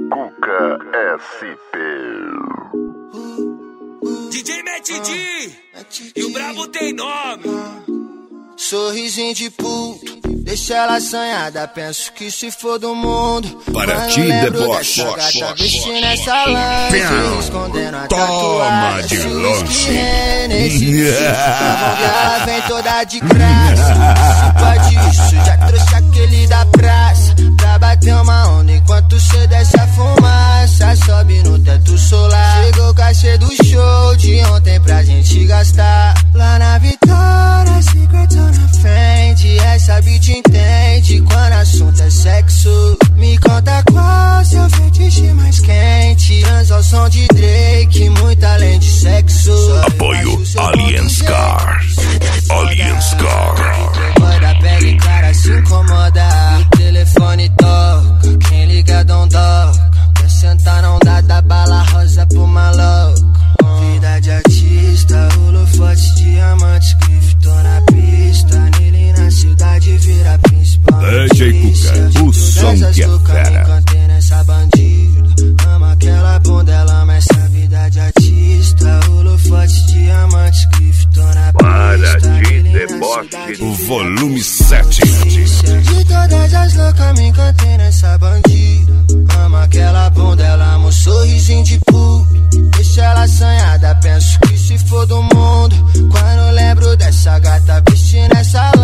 Cuca SP. DJ Matt D e o brabo tem nome. Sorrisinho de puto, deixa ela assanhada. Penso que se for do mundo. Para ti, deboche. Gata vestindo essa lã, escondendo a toma de longe. Ela vem toda de graça. Pode isso, já trouxe aquele da praça pra bater uma onda enquanto cê desce a fumaça. Sobe no teto solar. Chegou o cachê do show de ontem pra gente gastar. Lá na Vitória, Secret na frente, essa beat entende quando assunto é sexo. Me conta qual seu fetiche mais quente. Trans ao som de Drake, muito além de sexo. Apoio Aliens Car. Aliens Car. Depois da pele clara se incomoda. O telefone toca, quem liga não toca. Quer sentar não dá bala rosa pro maluco. Vida de artista, holofote, diamante, grife, tô na pista. Nele na cidade vira principal. DJ Cuca, o som que é fera. Cantei nessa bandida. Ama aquela bunda, ela ama essa vida de artista. Holofote, diamante, grife, tô na pista. Para ti, deboche. O volume 7. De todas as loucas me encantei nessa bandida. Ama aquela bunda, ela ama o sorrisinho de puto. Deixa ela assanhada, penso que se for do mundo. Quando lembro dessa gata vestindo essa